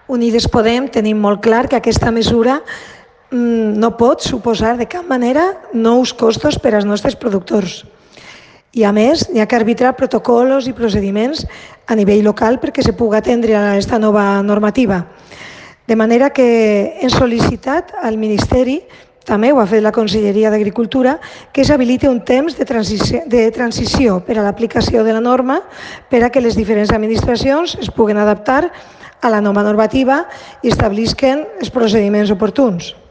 Unides Podem tenim molt clar que aquesta mesura no pot suposar de cap manera nous costos per als nostres productors. I a més, hi ha que arbitrar protocols i procediments a nivell local perquè se pugui atendre a aquesta nova normativa. De manera que hem sol·licitat al Ministeri, també ho ha fet la Conselleria d'Agricultura, que s'habiliti un temps de transició per a l'aplicació de la norma per a que les diferents administracions es puguen adaptar a la nova normativa i establisquen els procediments oportuns.